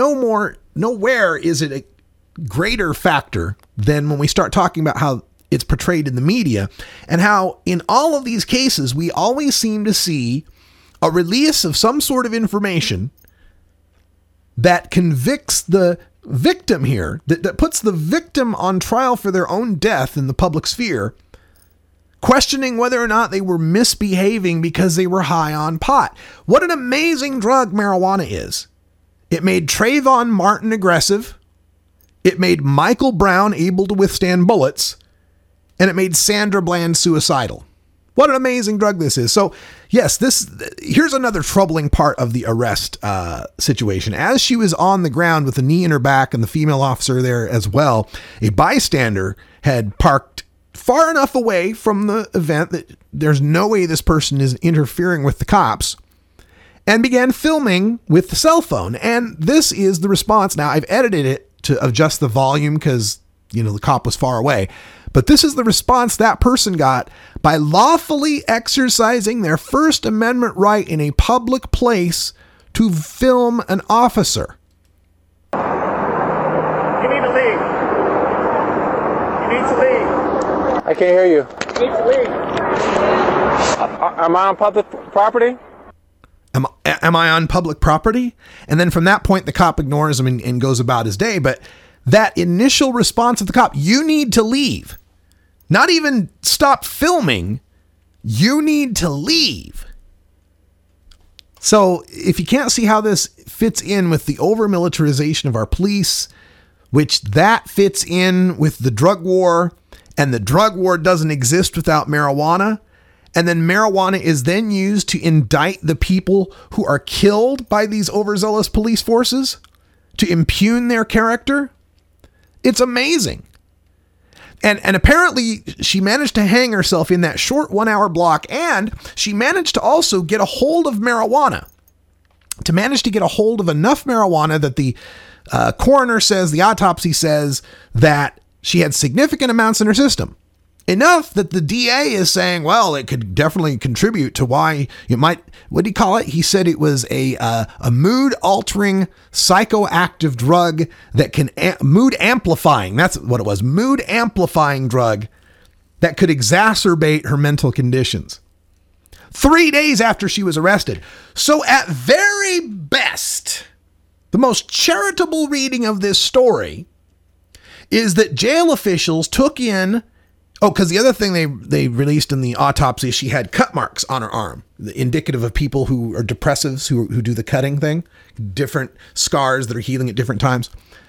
is it a greater factor than when we start talking about how it's portrayed in the media and how in all of these cases, we always seem to see a release of some sort of information that convicts the victim here, that puts the victim on trial for their own death in the public sphere, questioning whether or not they were misbehaving because they were high on pot. What an amazing drug marijuana is. It made Trayvon Martin aggressive. It made Michael Brown able to withstand bullets. And it made Sandra Bland suicidal. What an amazing drug this is. So, yes, here's another troubling part of the arrest situation. As she was on the ground with a knee in her back and the female officer there as well, a bystander had parked far enough away from the event that there's no way this person is interfering with the cops and began filming with the cell phone. And this is the response. Now, I've edited it to adjust the volume because, the cop was far away. But this is the response that person got by lawfully exercising their First Amendment right in a public place to film an officer. You need to leave. You need to leave. I can't hear you. You need to leave. Am I on public property? Am I on public property? And then from that point, the cop ignores him and goes about his day. But that initial response of the cop, you need to leave. Not even stop filming. You need to leave. So if you can't see how this fits in with the over-militarization of our police, which that fits in with the drug war, and the drug war doesn't exist without marijuana, and then marijuana is then used to indict the people who are killed by these overzealous police forces, to impugn their character, it's amazing. And apparently she managed to hang herself in that short 1 hour block, and she managed to also get a hold of marijuana, to manage to get a hold of enough marijuana that the coroner says, the autopsy says that she had significant amounts in her system. Enough that the DA is saying, well, it could definitely contribute to why you might, what do you call it? He said it was a mood-altering psychoactive drug that can, mood amplifying, that's what it was, mood amplifying drug that could exacerbate her mental conditions. 3 days after she was arrested. So at very best, the most charitable reading of this story is that jail officials took in, because the other thing they released in the autopsy, she had cut marks on her arm, indicative of people who are depressives, who do the cutting thing, different scars that are healing at different times.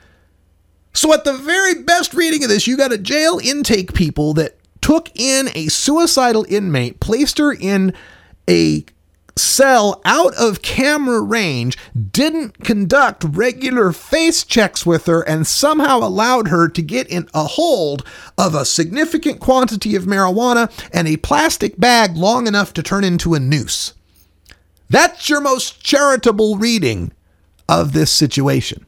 So at the very best reading of this, you got a jail intake people that took in a suicidal inmate, placed her in a cell out of camera range, didn't conduct regular face checks with her, and somehow allowed her to get in a hold of a significant quantity of marijuana and a plastic bag long enough to turn into a noose. That's your most charitable reading of this situation.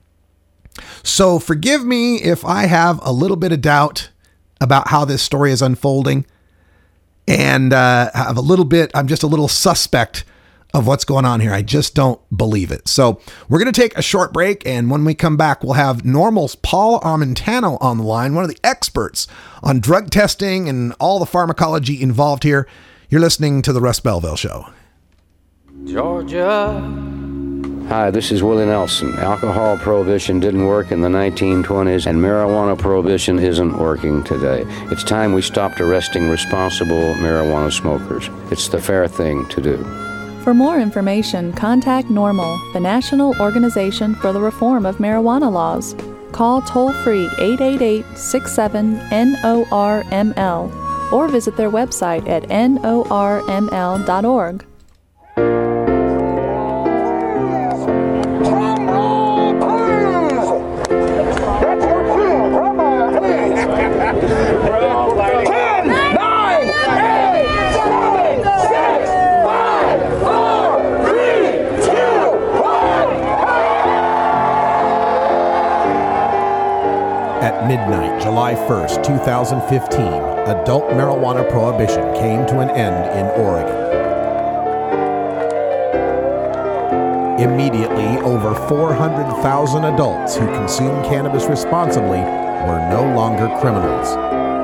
So forgive me if I have a little bit of doubt about how this story is unfolding. And I'm just a little suspect of what's going on here. I just don't believe it. So we're going to take a short break, and when we come back, we'll have NORML's Paul Armentano on the line, one of the experts on drug testing and all the pharmacology involved here. You're listening to The Russ Belville Show. Georgia. Hi, this is Willie Nelson. Alcohol prohibition didn't work in the 1920s, and marijuana prohibition isn't working today. It's time we stopped arresting responsible marijuana smokers. It's the fair thing to do. For more information, contact NORML, the National Organization for the Reform of Marijuana Laws. Call toll-free 888-67-NORML or visit their website at norml.org. At midnight, July 1st, 2015, adult marijuana prohibition came to an end in Oregon. Immediately, over 400,000 adults who consume cannabis responsibly were no longer criminals.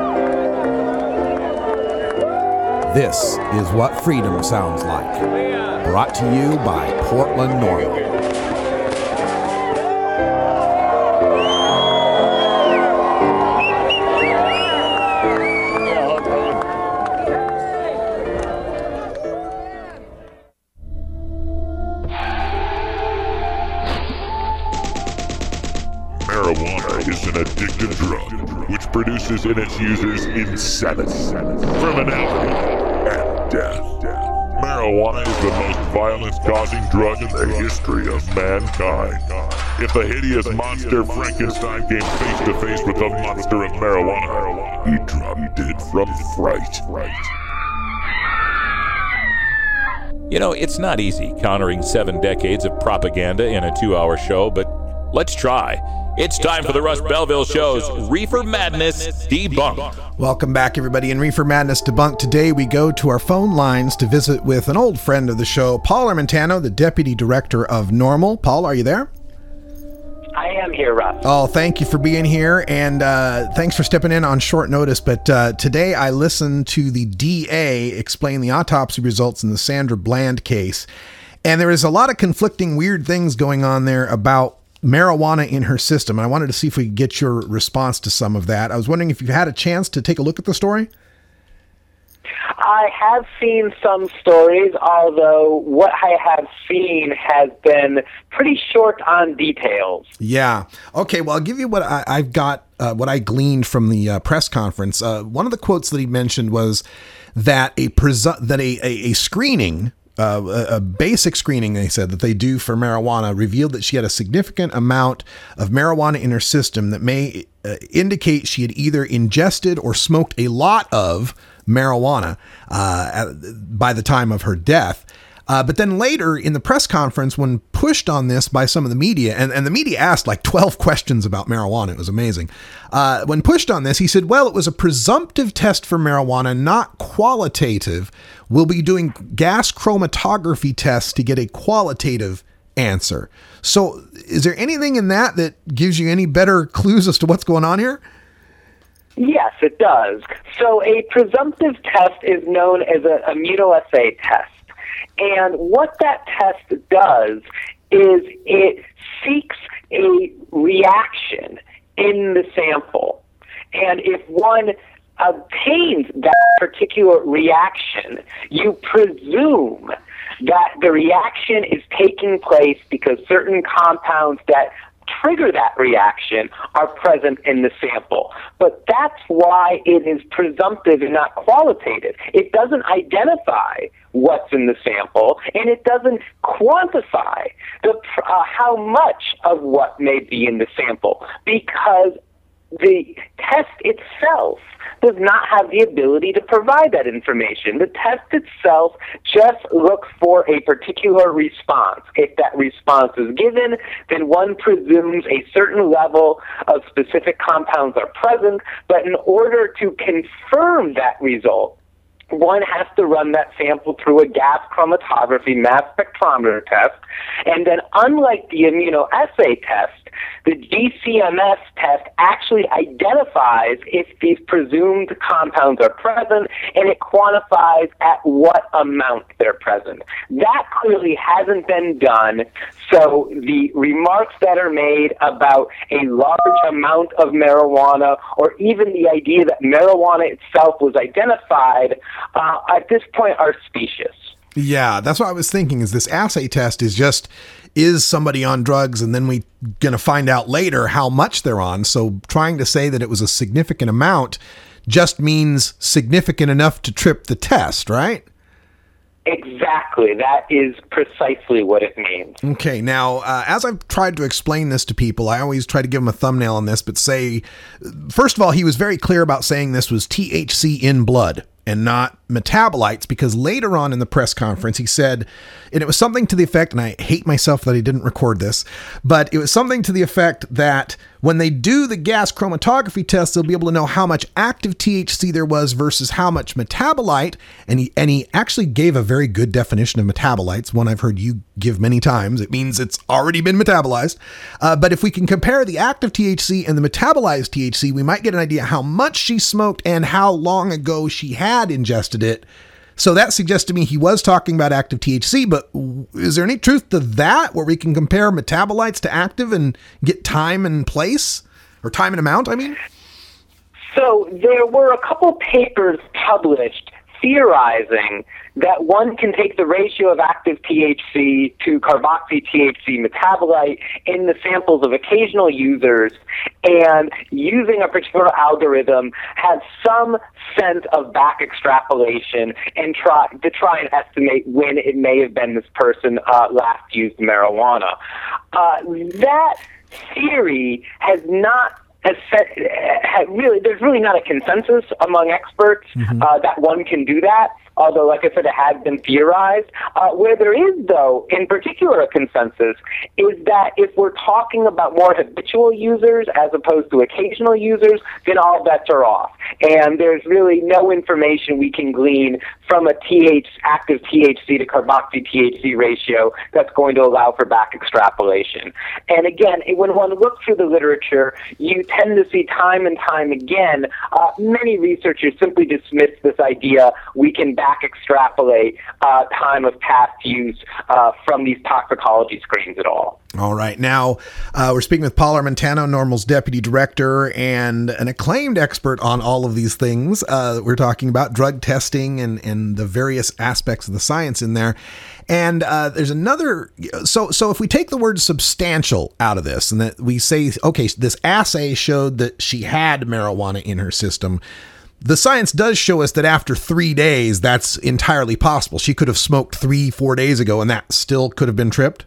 This is what freedom sounds like. Brought to you by Portland NORML. Marijuana is an addictive drug which produces in its users insanity, criminality, and death. Marijuana is the most violence-causing drug in the history of mankind. If the hideous monster Frankenstein came face-to-face with the monster of marijuana, he dropped dead from fright. You know, it's not easy countering 7 decades of propaganda in a 2-hour show, but let's try. It's time for the Russ Belville Show's Reefer Madness Debunked. Welcome back, everybody. In Reefer Madness Debunked today, we go to our phone lines to visit with an old friend of the show, Paul Armentano, the Deputy Director of NORML. Paul, are you there? I am here, Russ. Oh, thank you for being here, and thanks for stepping in on short notice. But today I listened to the DA explain the autopsy results in the Sandra Bland case, and there is a lot of conflicting weird things going on there about marijuana in her system. And I wanted to see if we could get your response to some of that. I was wondering if you've had a chance to take a look at the story. I have seen some stories, although what I have seen has been pretty short on details. Yeah. Okay, well, I'll give you what I've got, what I gleaned from the press conference. One of the quotes that he mentioned was that a screening, a basic screening, they said, that they do for marijuana revealed that she had a significant amount of marijuana in her system that may indicate she had either ingested or smoked a lot of marijuana by the time of her death. But then later in the press conference, when pushed on this by some of the media, and the media asked like 12 questions about marijuana, it was amazing. When pushed on this, he said, well, it was a presumptive test for marijuana, not qualitative. We'll be doing gas chromatography tests to get a qualitative answer. So is there anything in that gives you any better clues as to what's going on here? Yes, it does. So a presumptive test is known as an immunoassay test. And what that test does is it seeks a reaction in the sample. And if one obtains that particular reaction, you presume that the reaction is taking place because certain compounds that trigger that reaction are present in the sample. But that's why it is presumptive and not qualitative. It doesn't identify what's in the sample, and it doesn't quantify how much of what may be in the sample, because the test itself does not have the ability to provide that information. The test itself just looks for a particular response. If that response is given, then one presumes a certain level of specific compounds are present, but in order to confirm that result, one has to run that sample through a gas chromatography mass spectrometer test. And then unlike the immunoassay test, the GCMS test actually identifies if these presumed compounds are present, and it quantifies at what amount they're present. That clearly hasn't been done, so the remarks that are made about a large amount of marijuana, or even the idea that marijuana itself was identified, at this point are specious. Yeah, that's what I was thinking, is this assay test is somebody on drugs, and then we going to find out later how much they're on. So trying to say that it was a significant amount just means significant enough to trip the test, right? Exactly. That is precisely what it means. Okay. Now, as I've tried to explain this to people, I always try to give them a thumbnail on this, but say, first of all, he was very clear about saying this was THC in blood and not metabolites, because later on in the press conference, he said, and it was something to the effect, and I hate myself that I didn't record this, but it was something to the effect that when they do the gas chromatography test, they'll be able to know how much active THC there was versus how much metabolite. And he actually gave a very good definition of metabolites, one I've heard you give many times. It means it's already been metabolized. But if we can compare the active THC and the metabolized THC, we might get an idea how much she smoked and how long ago she had ingested it. So that suggests to me he was talking about active THC, but is there any truth to that, where we can compare metabolites to active and get time and place, or time and amount, I mean? So there were a couple papers published theorizing that one can take the ratio of active THC to carboxy-THC metabolite in the samples of occasional users, and using a particular algorithm have some sense of back extrapolation and try and estimate when it may have been this person last used marijuana. That theory has not there's really not a consensus among experts that one can do that, although, like I said, it has been theorized. Where there is, though, in particular a consensus, is that if we're talking about more habitual users as opposed to occasional users, then all bets are off. And there's really no information we can glean from a active THC to carboxy THC ratio that's going to allow for back extrapolation. And again, when one looks through the literature, you tend to see time and time again, many researchers simply dismiss this idea we can back extrapolate time of past use from these toxicology screens at all. All right. Now, we're speaking with Paul Armentano, NORML's deputy director and an acclaimed expert on all of these things. We're talking about drug testing and the various aspects of the science in there. And there's another. So if we take the word substantial out of this, and that we say, okay, this assay showed that she had marijuana in her system, the science does show us that after 3 days, that's entirely possible. She could have smoked 3-4 days ago, and that still could have been tripped.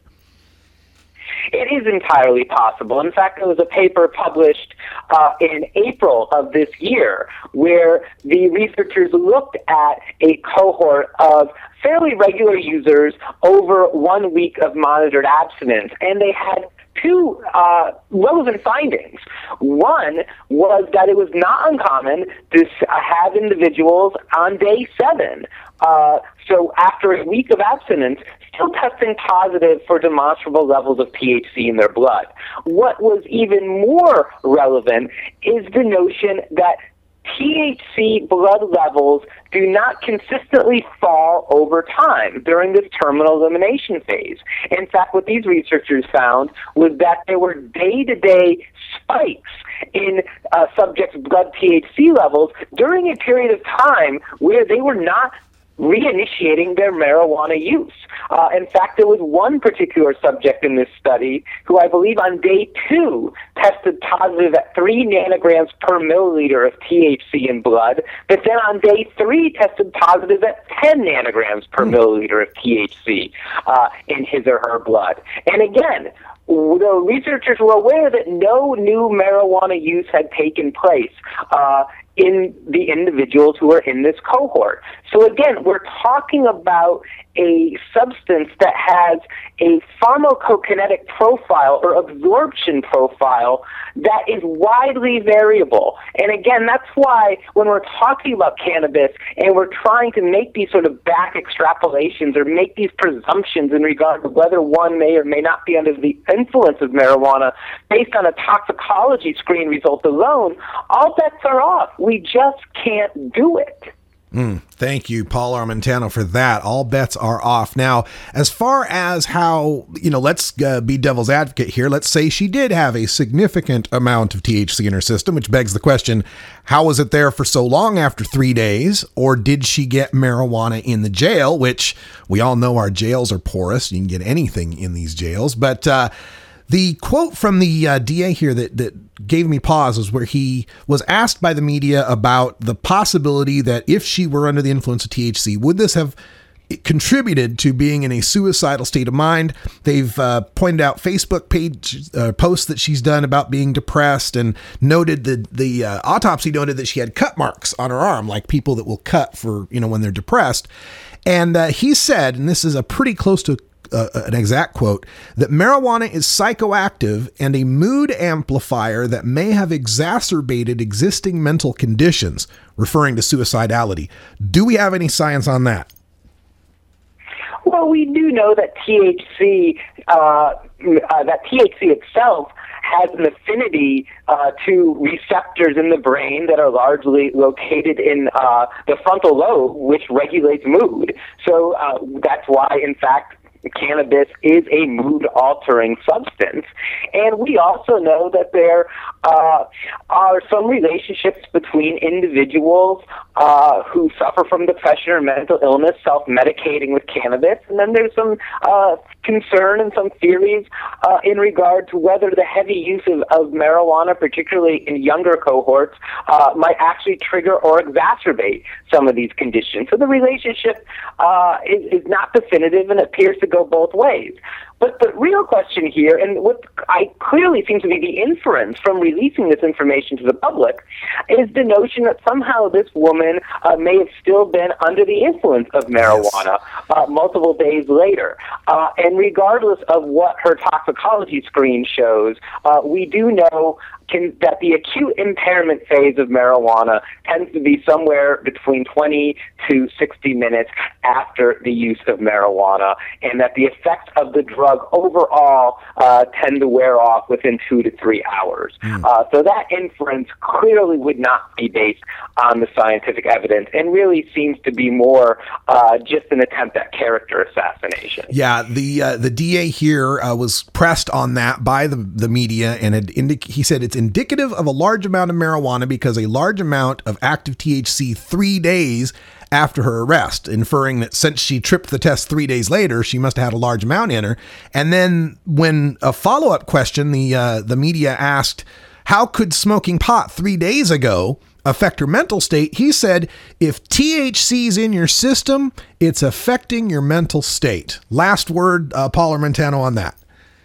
It is entirely possible. In fact, there was a paper published in April of this year where the researchers looked at a cohort of fairly regular users over 1 week of monitored abstinence, and they had two relevant findings. One was that it was not uncommon to have individuals on day 7, so after a week of abstinence, still testing positive for demonstrable levels of THC in their blood. What was even more relevant is the notion that THC blood levels do not consistently fall over time during this terminal elimination phase. In fact, what these researchers found was that there were day-to-day spikes in subjects' blood THC levels during a period of time where they were not reinitiating their marijuana use. In fact, there was one particular subject in this study who I believe on day 2 tested positive at 3 nanograms per milliliter of THC in blood, but then on day 3 tested positive at 10 nanograms per milliliter of THC in his or her blood. And again, the researchers were aware that no new marijuana use had taken place in the individuals who are in this cohort. So again, we're talking about a substance that has a pharmacokinetic profile or absorption profile that is widely variable. And again, that's why when we're talking about cannabis and we're trying to make these sort of back extrapolations or make these presumptions in regard to whether one may or may not be under the influence of marijuana based on a toxicology screen result alone, all bets are off. We just can't do it. Thank you, Paul Armentano, for that. All bets are off. Now, as far as how, let's be devil's advocate here. Let's say she did have a significant amount of THC in her system, which begs the question, how was it there for so long after 3 days? Or did she get marijuana in the jail, which we all know our jails are porous. You can get anything in these jails. But the quote from the DA here that gave me pause was where he was asked by the media about the possibility that if she were under the influence of THC, would this have contributed to being in a suicidal state of mind? They've pointed out Facebook page posts that she's done about being depressed, and noted the autopsy noted that she had cut marks on her arm, like people that will cut for, when they're depressed. And he said, and this is a pretty close to an exact quote, that marijuana is psychoactive and a mood amplifier that may have exacerbated existing mental conditions, referring to suicidality. Do we have any science on that? Well, we do know that THC itself has an affinity to receptors in the brain that are largely located in the frontal lobe, which regulates mood. So that's why, in fact, cannabis is a mood-altering substance. And we also know that there are some relationships between individuals who suffer from depression or mental illness self-medicating with cannabis. And then there's some concern and some theories in regard to whether the heavy use of marijuana, particularly in younger cohorts, might actually trigger or exacerbate some of these conditions. So the relationship is not definitive and appears to go both ways. But the real question here, and what I clearly seems to be the inference from releasing this information to the public, is the notion that somehow this woman may have still been under the influence of marijuana multiple days later. And regardless of what her toxicology screen shows, we do know that the acute impairment phase of marijuana tends to be somewhere between 20 to 60 minutes after the use of marijuana, and that the effects of the drug overall tend to wear off within 2 to 3 hours. So that inference clearly would not be based on the scientific evidence and really seems to be more just an attempt at character assassination. Yeah, the DA here was pressed on that by the media, and he said it's indicative of a large amount of marijuana because a large amount of active THC 3 days after her arrest, inferring that since she tripped the test 3 days later, she must have had a large amount in her. And then when a follow-up question, the media asked, how could smoking pot 3 days ago affect her mental state? He said, if THC's in your system, it's affecting your mental state. Last word, Paul Armentano, on that.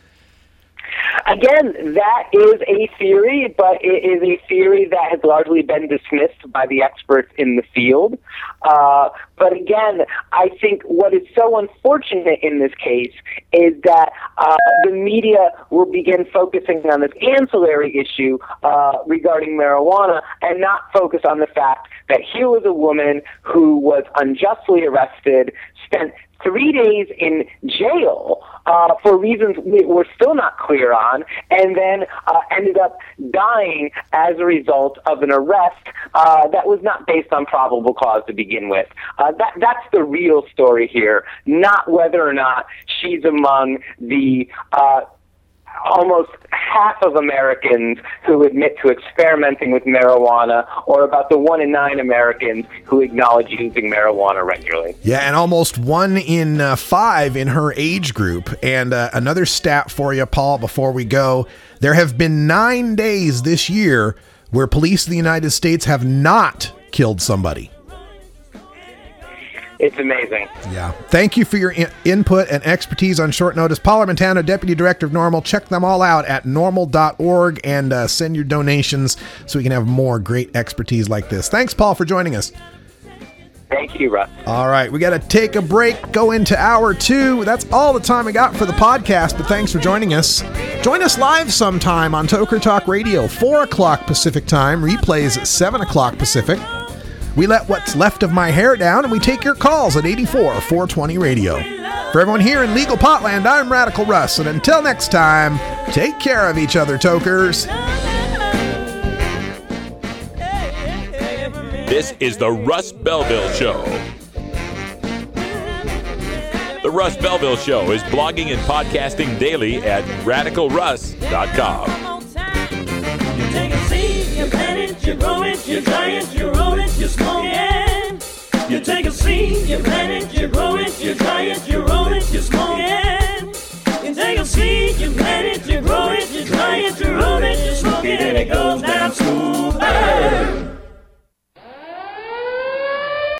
Again, that is a theory, but it is a theory that has largely been dismissed by the experts in the field. But again, I think what is so unfortunate in this case is that the media will begin focusing on this ancillary issue regarding marijuana and not focus on the fact that here was a woman who was unjustly arrested, spent 3 days in jail for reasons we're still not clear on, and then ended up dying as a result of an arrest that was not based on probable cause to begin with. That's the real story here, not whether or not she's among the almost half of Americans who admit to experimenting with marijuana, or about the 1 in 9 Americans who acknowledge using marijuana regularly. Yeah, and almost 1 in 5 in her age group. And another stat for you, Paul, before we go. There have been 9 days this year where police in the United States have not killed somebody. It's amazing. Yeah. Thank you for your input and expertise on short notice. Paul Armentano, Deputy Director of NORML. Check them all out at NORML.org and send your donations so we can have more great expertise like this. Thanks, Paul, for joining us. Thank you, Russ. All right, we got to take a break, go into hour 2. That's all the time we got for the podcast, but thanks for joining us. Join us live sometime on Toker Talk Radio, 4 o'clock Pacific time, replays at 7 o'clock Pacific. We let what's left of my hair down, and we take your calls at 84-420-RADIO. For everyone here in Legal Potland, I'm Radical Russ, and until next time, take care of each other, Tokers. This is the Russ Belville Show. The Russ Belville Show is blogging and podcasting daily at RadicalRuss.com. You take a seed, you plant it, you grow it, you dry it, you roll it, you smoke it. You take a seed, you plant it, you grow it, you dry it, you roll it, you smoke it. You take a seed, you plant it, you grow it, you dry it, you roll it, you smoke it, and it goes down smooth.